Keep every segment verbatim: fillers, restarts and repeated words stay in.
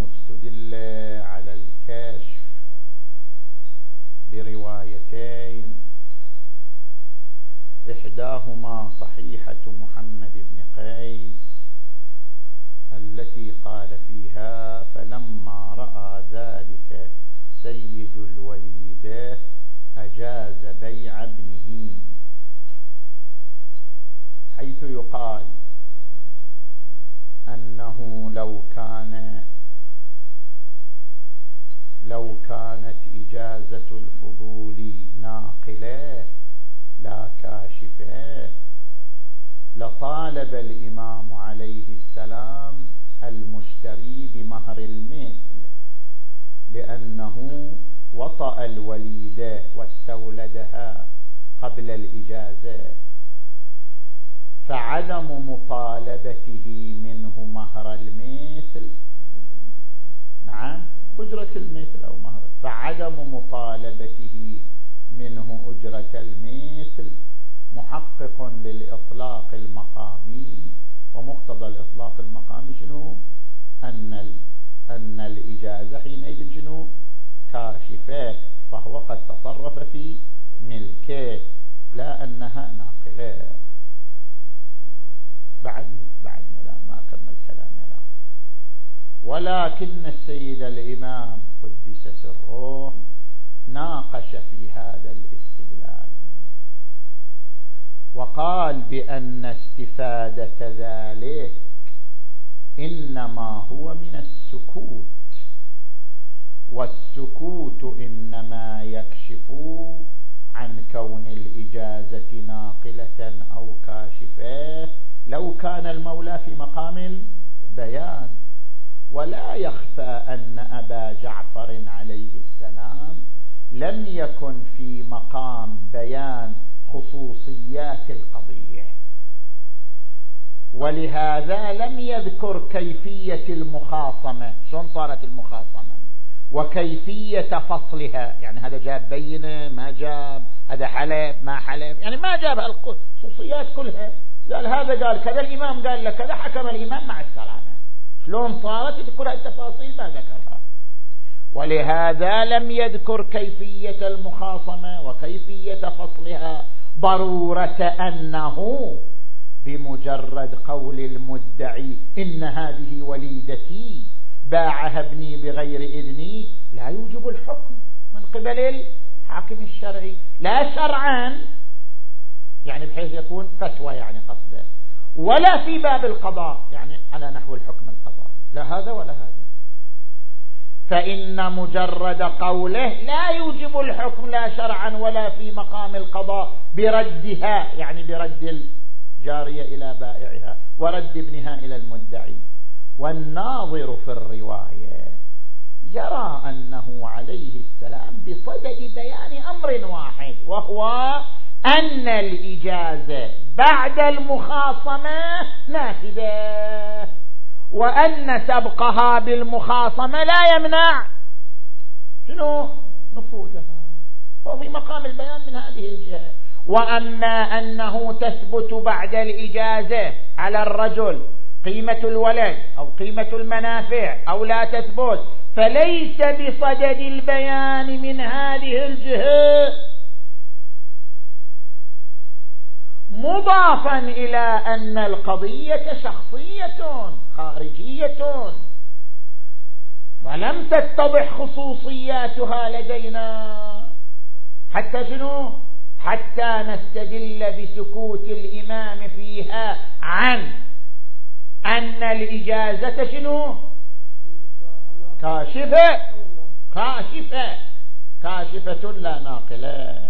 استدل على الكشف بروايتين، إحداهما صحيحة محمد بن قيس التي قال فيها: فلما رأى ذلك سيد الوليد أجاز بيع ابنه، حيث يقال أنه لو كان لو كانت إجازة الفضول ناقلة لا كاشفة لطالب الإمام عليه السلام المشتري بمهر المثل، لأنه وطأ الوليدة واستولدها قبل الإجازة، فعدم مطالبته منه مهر المثل، نعم أجرة المثل أو مهر، فعدم مطالبته منه أجرة المثل محقق للإطلاق المقامي، ومقتضى الإطلاق المقامي شنو؟ أن أن الإجازة حينئذ شنو؟ كاشفة، فهو قد تصرف في ملكه لا أنها ناقلة. بعدني بعدني لا ما أكمل كلامي الآن. ولكن السيد الإمام قدس سره ناقش في هذا الاستدلال وقال بأن استفادة ذلك إنما هو من السكوت، والسكوت إنما يكشف عن كون الإجازة ناقلة أو كاشفة لو كان المولى في مقام البيان. ولا يخفى أن أبا جعفر عليه السلام لم يكن في مقام بيان خصوصيات القضية، ولهذا لم يذكر كيفية المخاصمة، شلون صارت المخاصمة وكيفية فصلها، يعني هذا جاب بينة ما جاب، هذا حلف ما حلف، يعني ما جاب الخصوصيات كلها. قال هذا قال كذا، الإمام قال لك كذا، حكم الإمام مع السلامة. شلون صارت كل التفاصيل ما ذكرها، ولهذا لم يذكر كيفية المخاصمة وكيفية فصلها، ضرورة أنه بمجرد قول المدعي إن هذه وليدتي باعها ابني بغير إذني لا يوجب الحكم من قبل الحاكم الشرعي، لا شرعا يعني بحيث يكون فتوى يعني قصده، ولا في باب القضاء يعني على نحو الحكم القضائي، لا هذا ولا هذا. فإن مجرد قوله لا يوجب الحكم لا شرعا ولا في مقام القضاء بردها، يعني برد الجارية إلى بائعها ورد ابنها إلى المدعي. والناظر في الرواية يرى أنه عليه السلام بصدد بيان أمر واحد، وهو أن الإجازة بعد المخاصمة نافذة، وأن سبقها بالمخاصمة لا يمنع شنو نفوذها، هو في مقام البيان من هذه الجهة. وأما أنه تثبت بعد الإجازة على الرجل قيمة الولد أو قيمة المنافع أو لا تثبت، فليس بصدد البيان من هذه الجهة، مضافا إلى أن القضية شخصية خارجية فلم تتضح خصوصياتها لدينا، حتى شنو؟ حتى نستدل بسكوت الإمام فيها عن أن الإجازة شنو؟ كاشفة كاشفة كاشفة لا ناقلة.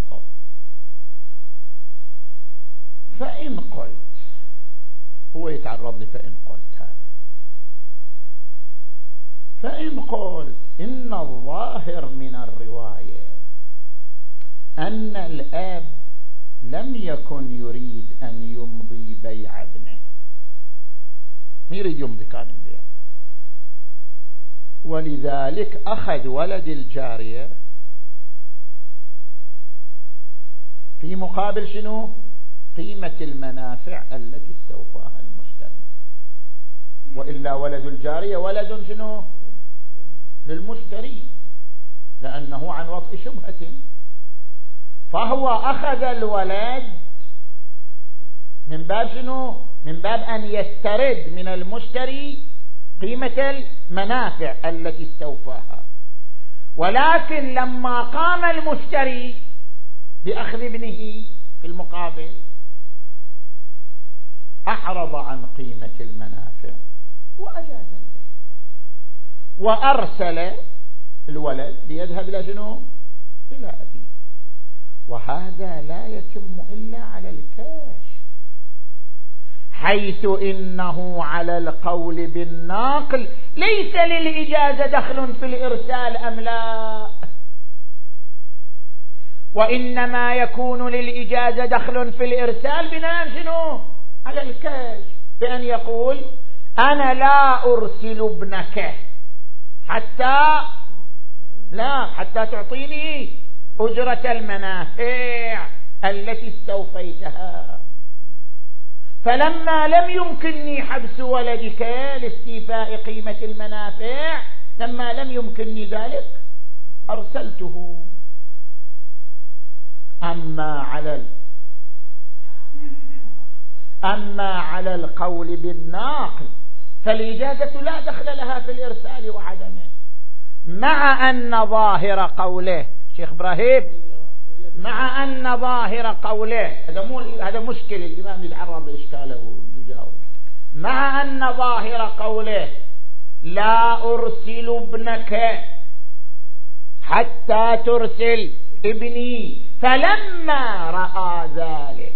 فإن قلت، هو يتعرض لي فإن قلت هذا، فإن قلت إن الظاهر من الرواية أن الأب لم يكن يريد أن يمضي بيع ابنه، ما يريد يمضي كان البيع، ولذلك أخذ ولد الجارية في مقابل شنو؟ قيمة المنافع التي استوفاها المشتري، وإلا ولد الجارية ولد شنو؟ للمشتري لأنه عن وطء شبهة، فهو أخذ الولد من باب شنو؟ من باب أن يسترد من المشتري قيمة المنافع التي استوفاها. ولكن لما قام المشتري بأخذ ابنه في المقابل أحرض عن قيمة المنافع وأجاز البيع، وأرسل الولد ليذهب إلى شنو؟ إلى أبيه. وهذا لا يتم إلا على الكاشف، حيث إنه على القول بالناقل ليس للإجازة دخل في الإرسال أم لا، وإنما يكون للإجازة دخل في الإرسال بناء شنو؟ على الكاشف، بأن يقول أنا لا أرسل ابنك حتى لا حتى تعطيني أجرة المنافع التي استوفيتها، فلما لم يمكنني حبس ولدك لاستيفاء قيمة المنافع، لما لم يمكنني ذلك أرسلته. أما على أما على القول بالناقل فالإجازة لا دخل لها في الإرسال وعدمه، مع أن ظاهر قوله شيخ إبراهيم مع أن ظاهر قوله هذا مو هذا مشكل الإمام يتعرض لإشكاله ويجاوب، مع أن ظاهر قوله لا أرسل ابنك حتى ترسل ابني، فلما رأى ذلك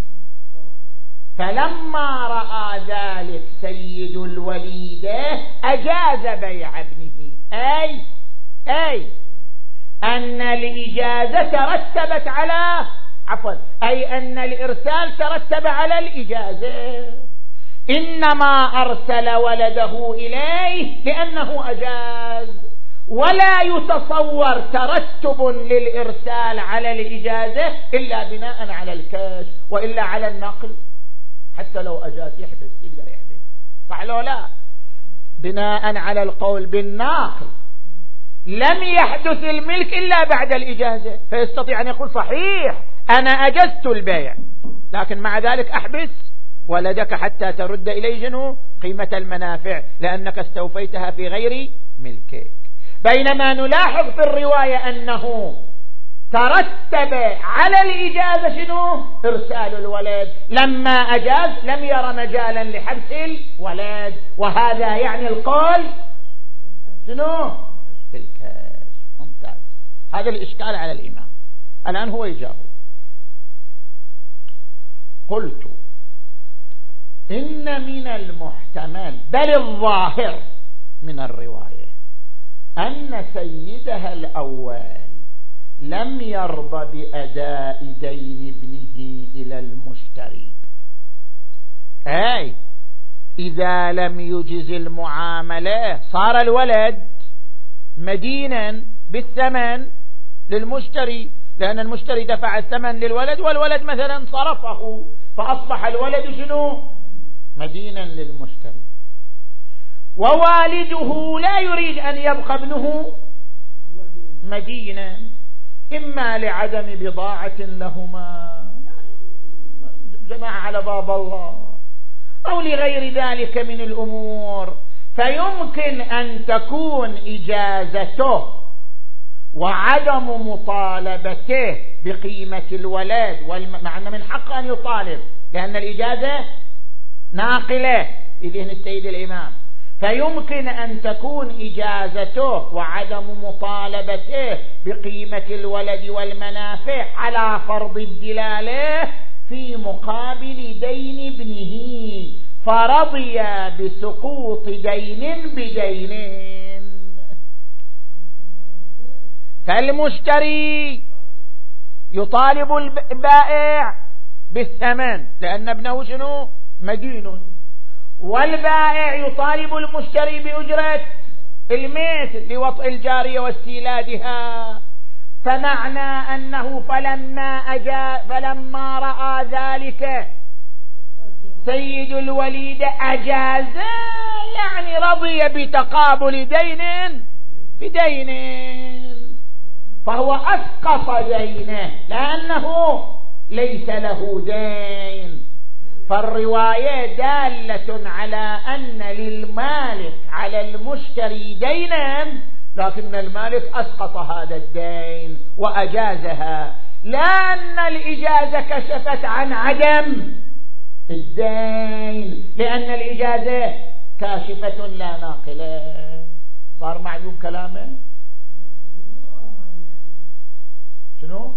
فلما رأى ذلك سيد الوليدة أجاز بيع ابنه، أي أي أن الإجازة ترتبت على عفوا أي أن الإرسال ترتب على الإجازة، إنما أرسل ولده إليه لأنه أجاز، ولا يتصور ترتب للإرسال على الإجازة إلا بناء على الكشف، وإلا على النقل. حتى لو أجاز يحبس يقدر يحبس، صح لو لا؟ بناء على القول بالناقل لم يحدث الملك إلا بعد الإجازة، فيستطيع أن يقول صحيح أنا أجزت البيع، لكن مع ذلك أحبس ولدك حتى ترد إليه جنو قيمة المنافع لأنك استوفيتها في غير ملكك. بينما نلاحظ في الرواية أنه ترتب على الإجازة شنو؟ إرسال الولد، لما أجاز لم ير مجالا لحبس الولد، وهذا يعني القول شنو؟ بالكاش. ممتاز، هذا الإشكال على الإمام. الآن هو يجاوب. قلت إن من المحتمل بل الظاهر من الرواية أن سيدها الأول لم يرضى بأداء دين ابنه إلى المشتري، أي إذا لم يجز المعاملة صار الولد مدينا بالثمن للمشتري، لأن المشتري دفع الثمن للولد والولد مثلا صرفه، فأصبح الولد شنو؟ مدينا للمشتري، ووالده لا يريد أن يبقى ابنه مدينا، إما لعدم بضاعة لهما جماعة على باب الله أو لغير ذلك من الأمور، فيمكن أن تكون إجازته وعدم مطالبته بقيمة الولد والم... مع أن من حق أن يطالب لأن الإجازة ناقلة في ذهن السيد الإمام، فيمكن أن تكون إجازته وعدم مطالبته بقيمة الولد والمنافع على فرض الدلالة في مقابل دين ابنه، فرضي بسقوط دين بدين، فالمشتري يطالب البائع بالثمن لأن ابنه شنو؟ مدين، والبائع يطالب المشتري بأجرة المثل لوطء الجارية واستيلادها، فمعنى أنه فلما أجا فلما رأى ذلك سيد الوليد أجاز، يعني رضي بتقابل دين بدين، فهو أسقط دينه لأنه ليس له دين. فالرواية دالة على أن للمالك على المشتري دينا، لكن المالك أسقط هذا الدين وأجازها، لا أن الإجازة كشفت عن عدم الدين، لأن الإجازة كاشفة لا ناقلة. صار معلوم كلامه؟ شنو؟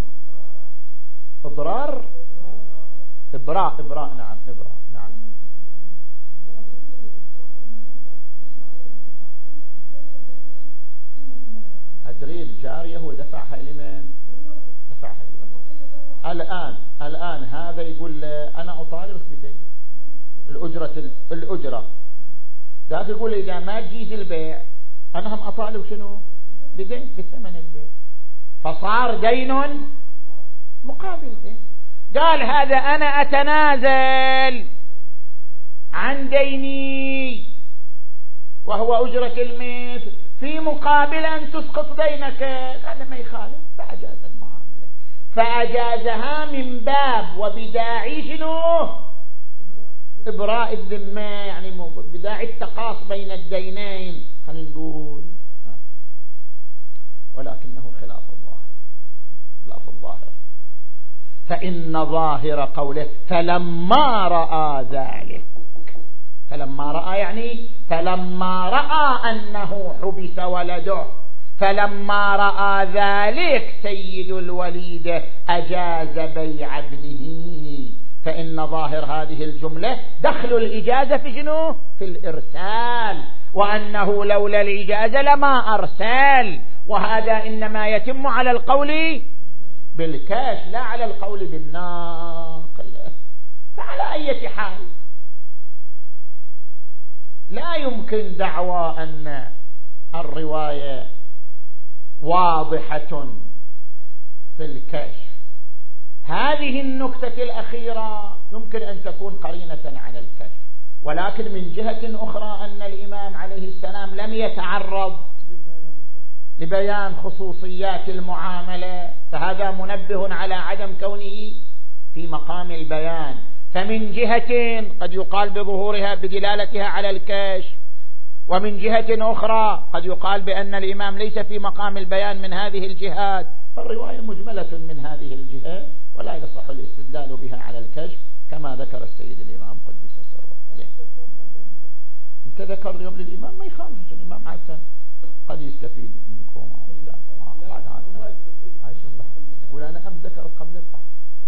إضرار إبراء إبراء نعم إبراء نعم. أدري الجارية هو دفعها لمن؟ دفعها لمن؟ الآن الآن هذا يقول أنا أطالبك بدين الأجرة الأجرة، ذاك يقول إذا ما تجيز البيع أنا هم أطالب شنو؟ بدين بثمن البيع، فصار دين مقابل دين. قال هذا أنا أتنازل عن ديني وهو أجرة المثل في مقابل أن تسقط دينك، هذا ما يخالف، فأجاز المعاملة، فأجازها من باب وبداعي شنو؟ إبراء الذمة، يعني بداعي التقاص بين الدينين خلينا نقول، ولكنه خلاف الظاهر، خلاف الظاهر. فإن ظاهر قوله فلما رأى ذلك، فلما رأى يعني فلما رأى أنه حبس ولده، فلما رأى ذلك سيد الوليد أجاز بيع ابنه. فإن ظاهر هذه الجملة دخل الإجازة في شنو؟ في الإرسال، وأنه لولا الإجازة لما أرسل، وهذا إنما يتم على القول بالكاش لا على القول بالناقل. فعلى أي حال لا يمكن دعوى أن الرواية واضحة في الكشف. هذه النكتة الأخيرة يمكن أن تكون قرينة على الكشف، ولكن من جهة أخرى أن الإمام عليه السلام لم يتعرض لبيان خصوصيات المعاملة، فهذا منبه على عدم كونه في مقام البيان. فمن جهة قد يقال بظهورها بدلالتها على الكشف، ومن جهة أخرى قد يقال بأن الإمام ليس في مقام البيان من هذه الجهات، فالرواية مجملة من هذه الجهة ولا يصح الاستدلال بها على الكشف كما ذكر السيد الإمام قدس سره. انت ذكر اليوم للإمام ما يخالف، الإمام عادة قد يستفيد منكم ولا بعد عادة عايشون بحث، ولا أنا أم ذكر قبل القعد.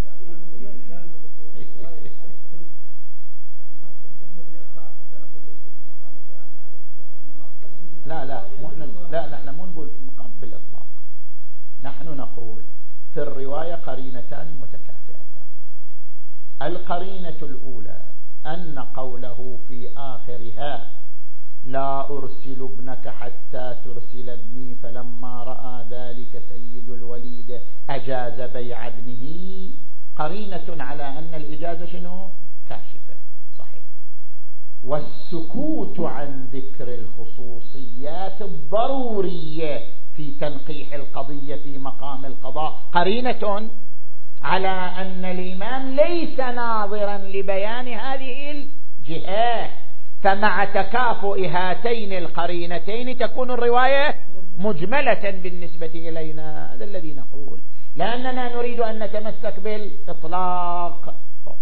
لا لا لا نحن مو نقول في المقام بالإطلاق، نحن نقول في الرواية قرينتان متكافئتان. القرينة الأولى أن قوله في آخرها لا أرسل ابنك حتى ترسل ابني، فلما رأى ذلك سيد الوليد أجاز بيع ابنه، قرينة على أن الإجازة شنو؟ كاشفة، صحيح. والسكوت عن ذكر الخصوصيات الضرورية في تنقيح القضية في مقام القضاء قرينة على أن الإمام ليس ناظرا لبيان هذه الجهات، فمع تكافؤ هاتين القرينتين تكون الرواية مجملة بالنسبة إلينا. هذا الذي نقول، لأننا نريد أن نتمسك بالإطلاق.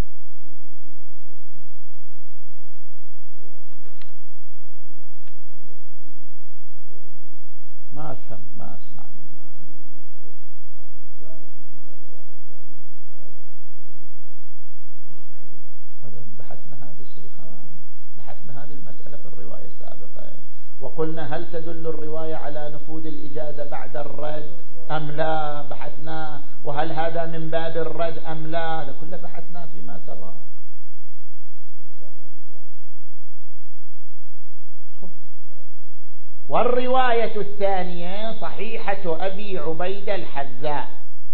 ما أفهم، ما أسمع. بحثنا هذا الشيخنا، بحثنا هذه المسألة في الرواية السابقة، وقلنا هل تدل الرواية على نفوذ الإجازة بعد الرد أم لا، بحثنا، وهل هذا من باب الرد أم لا، هذا كله بحثنا فيما سبق. والرواية الثانية صحيحة أبي عبيد الحذاء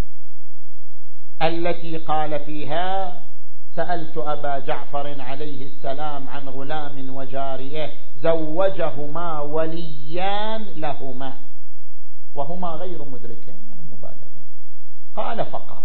التي قال فيها سألت أبا جعفر عليه السلام عن غلام وجارية زوجهما وليان لهما، وهما غير مدركين يعني مبالغين. قال فقال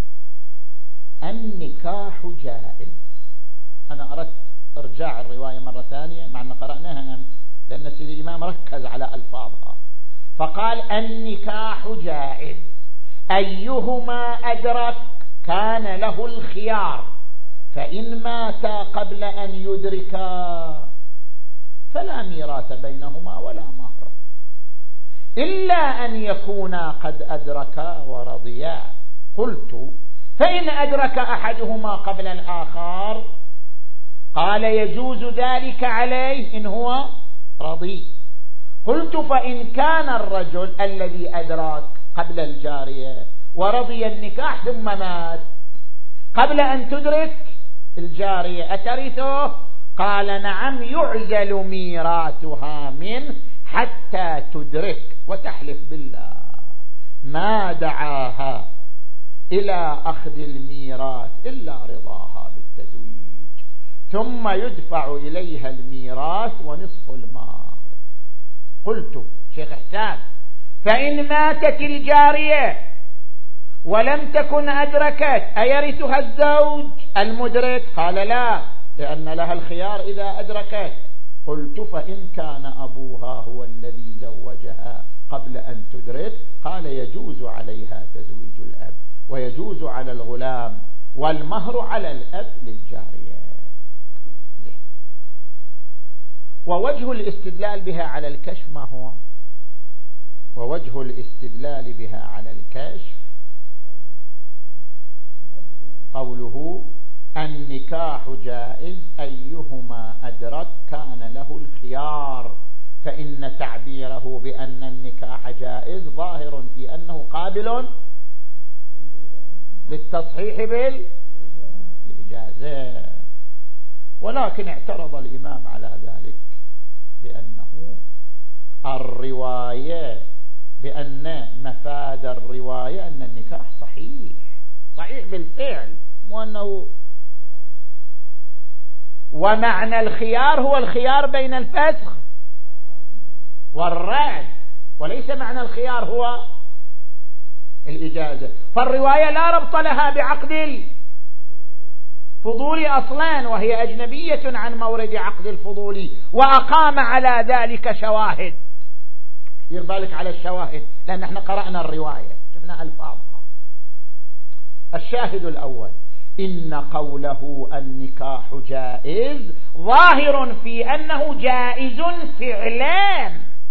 النكاح جائز. أنا أردت إرجاع الرواية مرة ثانية مع أن قرأناها أمس لأن سيدي الإمام ركز على ألفاظها. فقال النكاح جائز أيهما أدرك كان له الخيار، فإن ماتا قبل أن يدركا فلا ميراث بينهما ولا مهر، إلا أن يكونا قد أدركا ورضيا. قلت فإن أدرك أحدهما قبل الآخر؟ قال يجوز ذلك عليه إن هو رضي. قلت فإن كان الرجل الذي أدرك قبل الجارية ورضي النكاح ثم مات قبل أن تدرك الجارية أترثه؟ قال نعم يعزل ميراثها منه حتى تدرك، وتحلف بالله ما دعاها إلى أخذ الميراث إلا رضاها بالتزويج، ثم يدفع إليها الميراث ونصف المال. قلت شيخ حسان فإن ماتت الجارية ولم تكن أدركت أيرثها الزوج المدرك؟ قال لا، لأن لها الخيار إذا أدركت. قلت فإن كان أبوها هو الذي زوجها قبل أن تدرك؟ قال يجوز عليها تزويج الأب، ويجوز على الغلام، والمهر على الأب للجارية. ووجه الاستدلال بها على الكشف ما هو؟ ووجه الاستدلال بها على الكشف قوله النكاح جائز أيهما أدرك كان له الخيار، فإن تعبيره بأن النكاح جائز ظاهر في أنه قابل للتصحيح بالإجازة. ولكن اعترض الإمام على ذلك بأنه الرواية بأن مفاد الرواية أن النكاح صحيح صحيح بالفعل، مو أنه ومعنى الخيار هو الخيار بين الفسخ والرد، وليس معنى الخيار هو الإجازة. فالرواية لا ربط لها بعقد الفضول أصلا، وهي أجنبية عن مورد عقد الفضول، وأقام على ذلك شواهد. يربالك على الشواهد لأن احنا قرأنا الرواية شفنا ألفاظها. الشاهد الأول إن قوله النكاح جائز ظاهر في أنه جائز فعلا،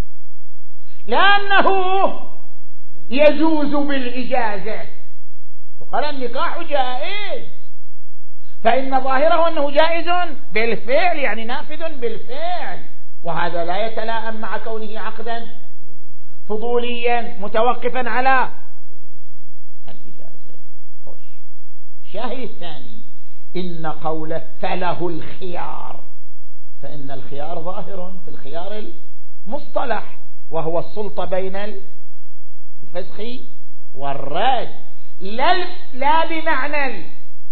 لأنه يجوز بالإجازة. فقال النكاح جائز، فإن ظاهره أنه جائز بالفعل يعني نافذ بالفعل، وهذا لا يتلائم مع كونه عقدا فضوليا متوقفا على الإجازة. خوش. الشاهد الثاني إن قوله فله الخيار، فإن الخيار ظاهر في الخيار المصطلح وهو السلطة بين الفسخ والرد، لا, لا بمعنى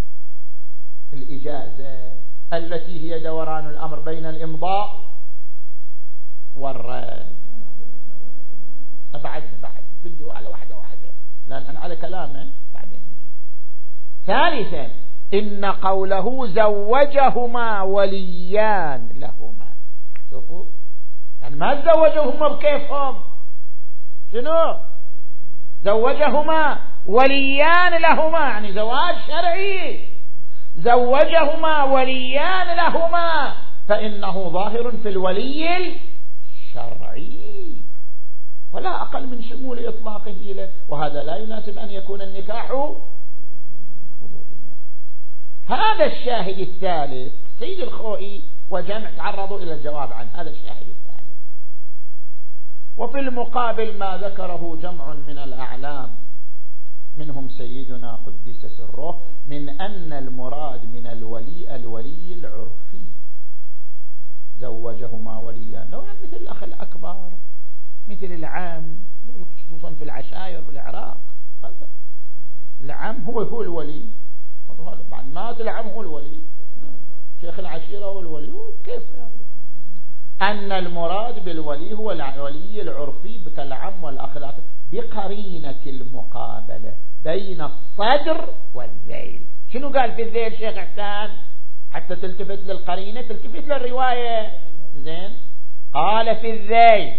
الإجازة التي هي دوران الأمر بين الإمضاء والرد. بعد بعد بدي على واحدة واحدة لأن أنا على كلامه بعدين. ثالثا إن قوله زوجهما وليان لهما، شوفوا يعني ما تزوجهما بكيفهم، شنو زوجهما وليان لهما يعني زواج شرعي، زوجهما وليان لهما، فإنه ظاهر في الولي الشرعي ولا أقل من شمول إطلاقه له، وهذا لا يناسب أن يكون النكاح فضوليا. هذا الشاهد الثالث سيد الخوئي وجمع تعرضوا إلى الجواب عن هذا الشاهد الثالث. وفي المقابل ما ذكره جمع من الأعلام منهم سيدنا قدس سره من أن المراد من الولي الولي العرفي، زوجهما وليا يعني مثل الأخ الأكبر مثل العام، خصوصا في العشائر في العراق العم هو هو الولي، بعد مات العم هو الولي، شيخ العشيرة هو الولي، كيف يعني؟ أن المراد بالولي هو الولي العرفي كالعم والأخ بقرينة المقابلة بين الصدر والذيل. شنو قال في الذيل شيخ حسان حتى تلتفت للقرينة تلتفت للرواية؟ زين، قال في الذيل: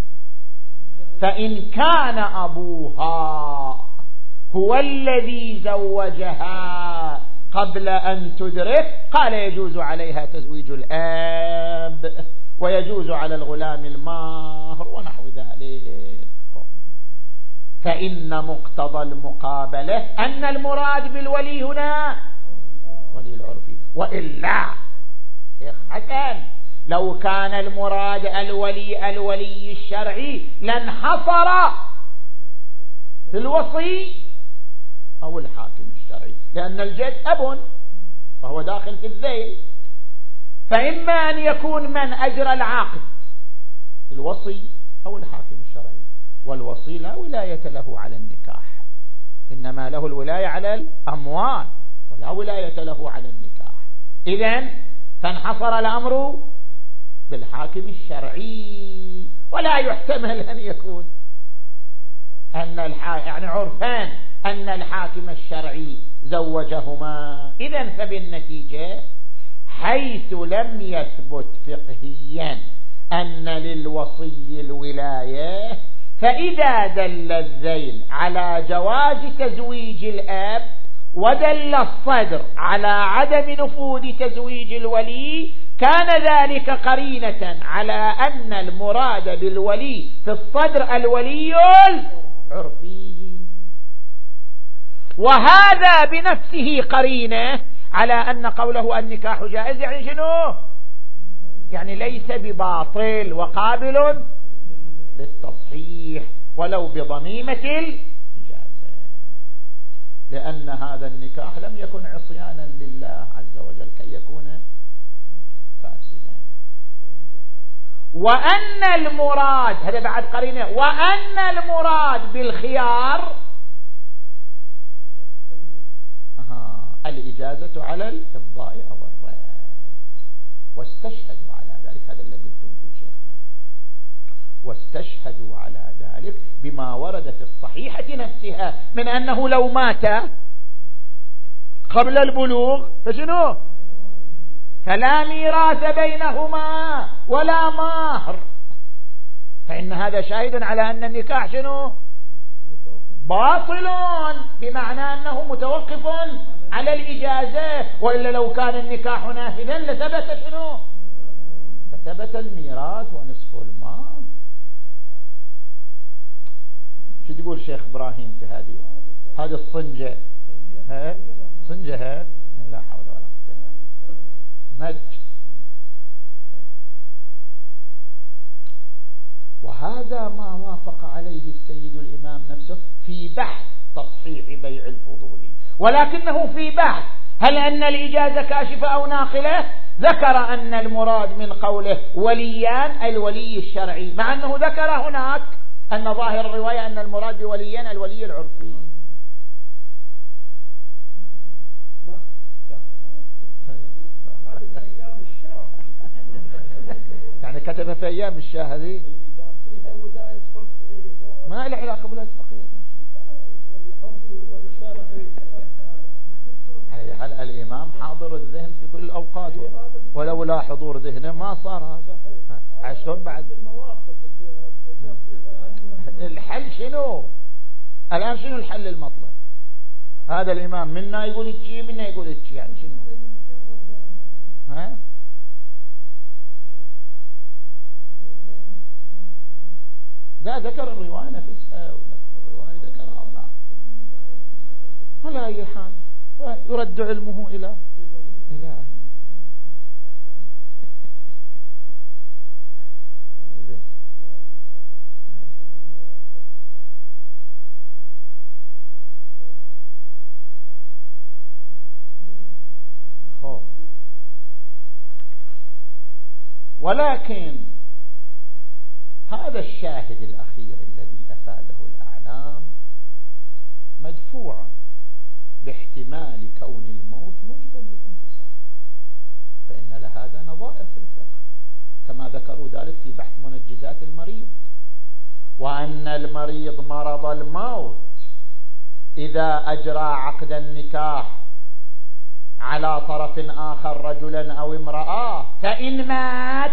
فإن كان أبوها هو الذي زوجها قبل أن تدرك، قال يجوز عليها تزويج الآب ويجوز على الغلام المهر ونحو ذلك. فإن مقتضى المقابلة أن المراد بالولي هنا ولي العرفي، وإلا شيخ حسن لو كان المراد الولي الولي الشرعي لانحصر في الوصي أو الحاكم الشرعي، لأن الجد أب فهو داخل في الذيل. فإما أن يكون من أجرى العقد الوصي أو الحاكم الشرعي، والوصي لا ولاية له على النكاح، إنما له الولاية على الأموال ولا ولاية له على النكاح. إذن فانحصر الأمر بالحاكم الشرعي، ولا يحتمل أن يكون أن الحاكم يعني عرفان أن الحاكم الشرعي زوجهما. إذن فبالنتيجة حيث لم يثبت فقهيا أن للوصي الولاية، فإذا دل الذيل على جواز تزويج الأب ودل الصدر على عدم نفوذ تزويج الولي، كان ذلك قرينة على أن المراد بالولي في الصدر الولي العرفي، وهذا بنفسه قرينة على أن قوله النكاح جائز يعني شنو؟ يعني ليس بباطل وقابل للتصحيح ولو بضميمة الإجازة، لأن هذا النكاح لم يكن عصيانا لله عز وجل كي يكون فاسدا. وأن المراد هذا بعد قرينة، وأن المراد بالخيار آه الإجازة على الإمضاء أو الرد، واستشهدوا على ذلك، هذا اللي قلته شيخنا، واستشهدوا على ذلك بما ورد في الصحيحة نفسها من أنه لو مات قبل البلوغ فشنو؟ فلا ميراث بينهما ولا مهر، فإن هذا شاهد على أن النكاح شنو؟ باطل، بمعنى أنه متوقف على الإجازة، وإلا لو كان النكاح نافذا لثبت شنو؟ فثبت الميراث ونصف المال. شو تقول شيخ إبراهيم في هذه هذه الصنجة؟ ها صنجة ها لا حول ولا قوة إلا بالله. نج. وهذا ما وافق عليه السيد الإمام نفسه في بحث تصحيح بيع الفضول، ولكنه في بحث هل أن الإجازة كاشفة أو ناقلة ذكر أن المراد من قوله وليان الولي الشرعي، مع أنه ذكر هناك أن ظاهر الرواية أن المراد بوليان الولي العرفي. يعني كتب في أيام الشاه هذه ما له علاقة بولاية الفقيه. يعني الإمام حاضر الذهن في كل الأوقات، ولولا حضور ذهنه ما صار هذا. عشان بعد الحل شنو الآن؟ شنو الحل المطلب؟ هذا الإمام منا يقول الشيء منا يقول الشيء، يعني شنو؟ ها لا ذكر الرواية نفسها، الرواية ذكرها هنا. على أي حال يرد علمه إلى إلى أهل. ولكن هذا الشاهد الأخير الذي أفاده الأعلام مدفوع باحتمال كون الموت موجبا للانفساخ، فإن لهذا نظائر في الفقه كما ذكروا ذلك في بحث منجزات المريض. وأن المريض مرض الموت إذا أجرى عقد النكاح على طرف آخر رجلا أو امرأة فإن مات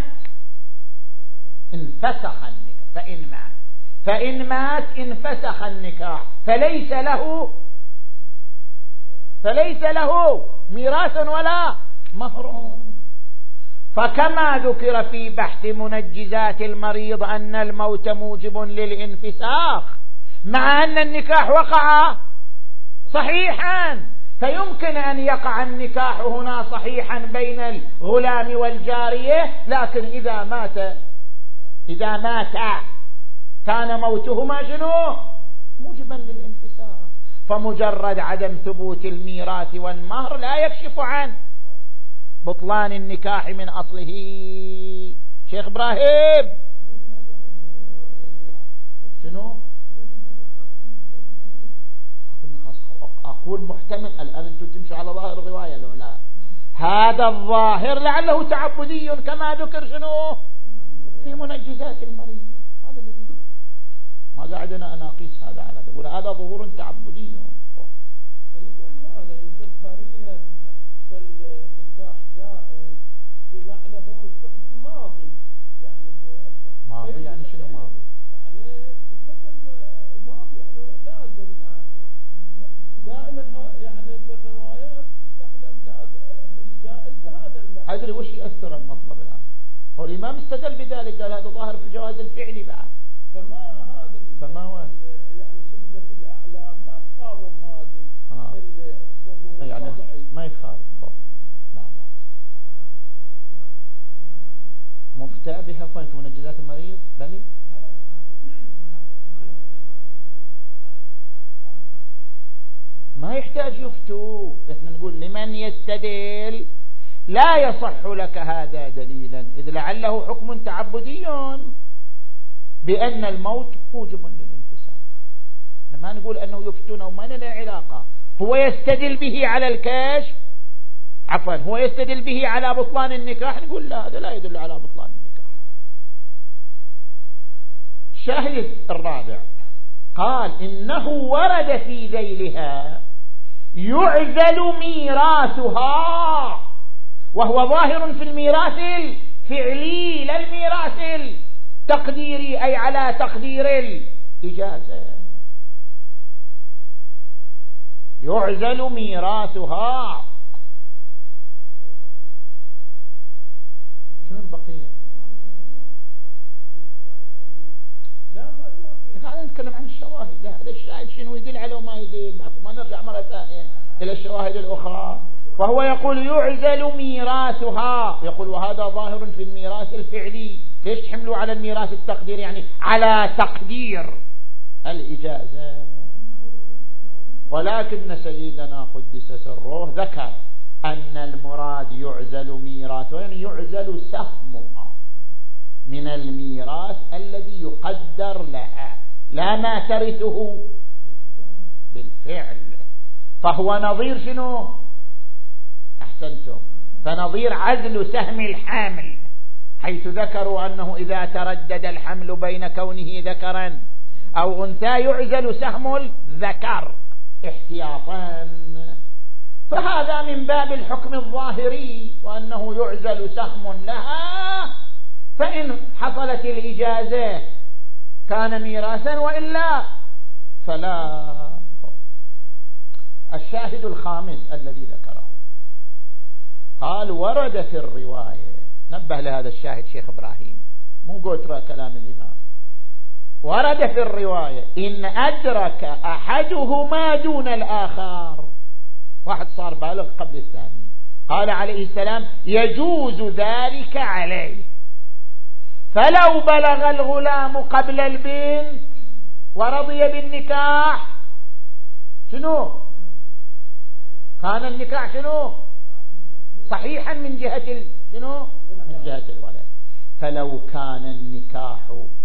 انفسخ النكاح، فإن مات فإن مات انفسخ النكاح، فليس له فليس له ميراث ولا مهر. فكما ذكر في بحث منجزات المريض أن الموت موجب للانفساخ، مع أن النكاح وقع صحيحا، فيمكن أن يقع النكاح هنا صحيحا بين الغلام والجارية، لكن إذا مات إذا مات كان موتهما شنو؟ موجبا للانفساخ. فمجرد عدم ثبوت الميراث والمهر لا يكشف عن بطلان النكاح من أصله. شيخ إبراهيم شنو؟ أقول محتمل. الآن أنتم تمشوا على ظاهر الرواية لو لا؟ هذا الظاهر لعله تعبدي كما ذكر شنو في منجزات المريض. هذا الذي ما قاعدنا أنا أقيس هذا على تقول هذا ظهور تعبدي. هذا يمكن قرينة فالنكاح جائز بمعنى هو يستخدم ماضي، يعني ماضي يعني شنو ماضي؟ يعني مثل ماضي يعني لازم دائما يعني في الروايات تستخدم الجائز بهذا المعنى. أدري وش يأثر المطلب الآن؟ هو الإمام استدل بذلك قال هذا ظاهر في الجواز الفعلي بعد. فما هذا فما هو يعني سنة الأعلام ما تقاوم هذه الظهور يعني الوضعي ما يخالف. نعم مفتى بها فين في منجزات المريض بلي ما يحتاج يفتو. احنا نقول لمن يستدل لا يصح لك هذا دليلا إذ لعله حكم تعبدي بأن الموت موجب للانفساخ. ما نقول أنه يفتون وما له علاقة. هو يستدل به على الكشف، عفوا هو يستدل به على بطلان النكاح، نقول لا هذا لا يدل على بطلان النكاح. الشاهد الرابع قال إنه ورد في ذيلها يعزل ميراثها، وهو ظاهر في الميراث الفعلي لا الميراث التقديري، أي على تقدير الإجازة. يعزل ميراثها. شنو البقية؟ قاعدين نتكلم عن الشواهد. لا هذا الشاهد شنو يدل على وما يدل، ما نرجع مرة ثانية إلى الشواهد الأخرى. وهو يقول يعزل ميراثها، يقول وهذا ظاهر في الميراث الفعلي. ليش تحملوا على الميراث التقدير؟ يعني على تقدير الإجازة. ولكن سيدنا قدس سره ذكر أن المراد يعزل ميراثه، يعني يعزل سهمها من الميراث الذي يقدر لها، لا ما ترثه بالفعل. فهو نظير شنو؟ أحسنتم، فنظير عزل سهم الحامل، حيث ذكروا أنه إذا تردد الحمل بين كونه ذكرا أو أنثى يعزل سهم الذكر احتياطا. فهذا من باب الحكم الظاهري، وأنه يعزل سهم لها، فإن حصلت الإجازة كان ميراثا وإلا فلا. الشاهد الخامس الذي ذكره قال ورد في الرواية، نبه لهذا الشاهد شيخ إبراهيم مو قترى كلام الإمام، ورد في الرواية إن أدرك أحدهما دون الآخر، واحد صار بالغ قبل الثاني، قال عليه السلام يجوز ذلك عليه، فلو بلغ الغلام قبل البنت ورضي بالنكاح شنو؟ كان النكاح شنو؟ صحيحا من جهة شنو؟ من جهة الولد. فلو كان النكاح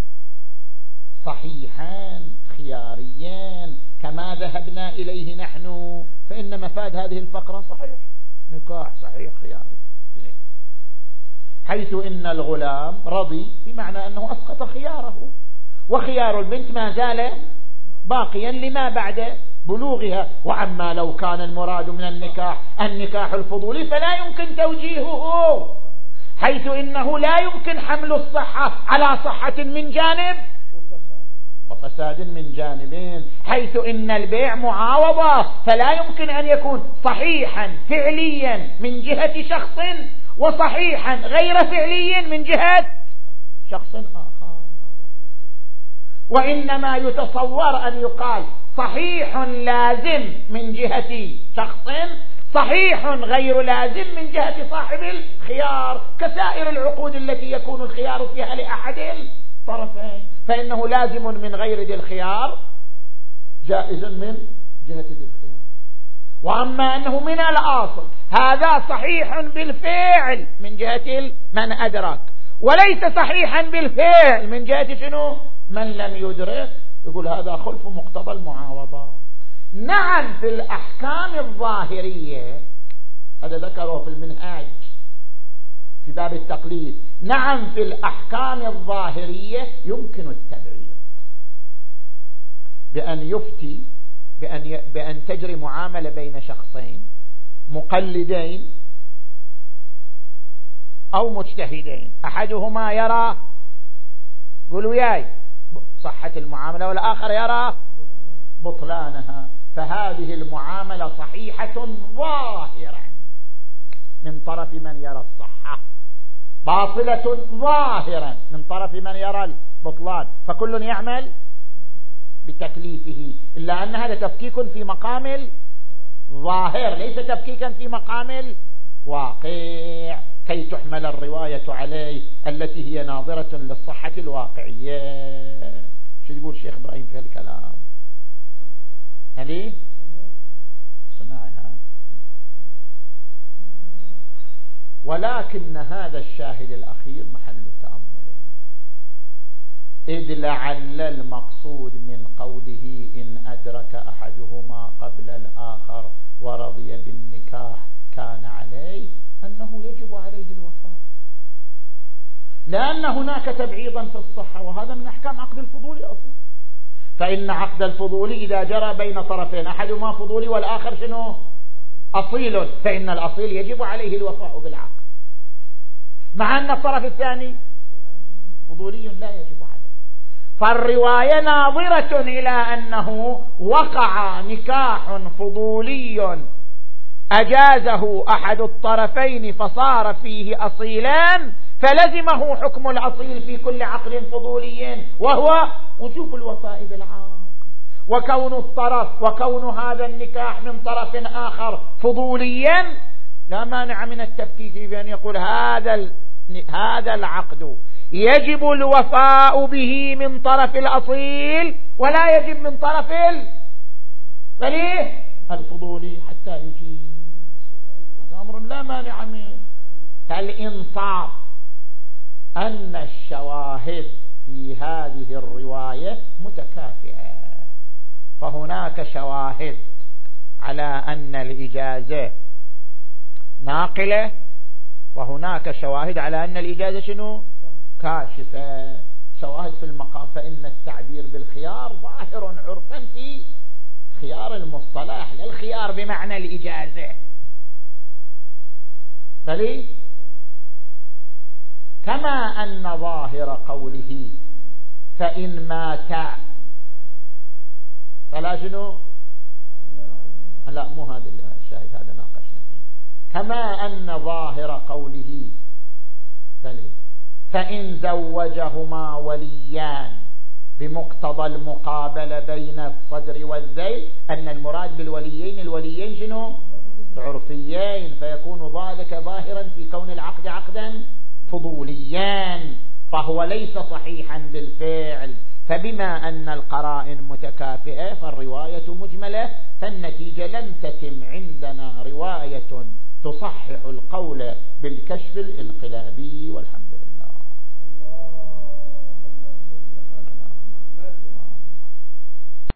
صحيحا خياريا كما ذهبنا إليه نحن، فإن مفاد هذه الفقرة صحيح، نكاح صحيح خياري، حيث إن الغلام رضي بمعنى أنه أسقط خياره، وخيار البنت ما زال باقيا لما بعد بلوغها. وعما لو كان المراد من النكاح النكاح الفضولي فلا يمكن توجيهه، حيث إنه لا يمكن حمل الصحة على صحة من جانب وفساد من جانبين، حيث إن البيع معاوضة، فلا يمكن أن يكون صحيحا فعليا من جهة شخص وصحيحا غير فعلي من جهة شخص آخر. وإنما يتصور أن يقال صحيح لازم من جهة شخص، صحيح غير لازم من جهة صاحب الخيار، كسائر العقود التي يكون الخيار فيها لأحد الطرفين، فإنه لازم من غير ذي الخيار جائز من جهة ذي الخيار. وأما أنه من الأصل هذا صحيح بالفعل من جهة من أدرك، وليس صحيحا بالفعل من جهة شنو؟ من لم يدرك، يقول هذا خلف مقتضى المعاوضة. نعم في الأحكام الظاهرية، هذا ذكره في المنهاج في باب التقليد، نعم في الأحكام الظاهرية يمكن التبعيض بأن يفتي بأن, ي... بأن تجري معاملة بين شخصين مقلدين أو مجتهدين، أحدهما يرى قولوا ياي صحة المعاملة والآخر يرى بطلانها، فهذه المعاملة صحيحة ظاهرا من طرف من يرى الصحة، باطلة ظاهرا من طرف من يرى البطلان، فكل يعمل بتكليفه، إلا أن هذا تفكيك في مقام الظاهر ليس تفكيكا في مقام الواقع، كي تحمل الرواية عليه التي هي ناظرة للصحة الواقعية. شو يقول الشيخ إبراهيم في الكلام هذه صناعها؟ ولكن هذا الشاهد الأخير محل تأمل، إذ لعل المقصود من قوله إن أدرك أحدهما قبل الآخر ورضي بالنكاح كان عليه أنه يجب عليه الوفاء، لأن هناك تبعيضا في الصحة، وهذا من أحكام عقد الفضول أصلا. فإن عقد الفضول إذا جرى بين طرفين أحدهما فضولي والآخر شنو أصيل، فإن الأصيل يجب عليه الوفاء بالعقد، مع أن الطرف الثاني فضولي لا يجب عليه. فالرواية ناظرة إلى أنه وقع نكاح فضولي أجازه أحد الطرفين فصار فيه أصيلان، فلزمه حكم الأصيل في كل عقد فضولي وهو وجوب الوفاء بالعقد. وكون الطرف وكون هذا النكاح من طرف آخر فضوليا لا مانع من التفكيك بأن يقول هذا هذا العقد يجب الوفاء به من طرف الأصيل ولا يجب من طرف فليه الفضولي حتى يجيب. هذا أمر لا مانع منه. فالإنصاف أن الشواهد في هذه الرواية متكافئة، فهناك شواهد على أن الإجازة ناقلة، وهناك شواهد على أن الإجازة شنو كاشفة. شواهد في المقام، فإن التعبير بالخيار ظاهر عرفا في خيار المصطلح، لا الخيار بمعنى الإجازة، بل كما أن ظاهر قوله فإن مات فلا شنو، لا مو هذا الشاهد، هذا ناقشنا فيه. كما أن ظاهر قوله بل فإن زوجهما وليان بمقتضى المقابلة بين الصدر والذيل، أن المراد بالوليين الوليين شنو عرفيين، فيكون ذلك ظاهرا في كون العقد عقدا فضوليان، فهو ليس صحيحا بالفعل. فبما أن القرائن متكافئة فالرواية مجملة، فالنتيجة لم تتم عندنا رواية تصحح القول بالكشف الانقلابي. والحمد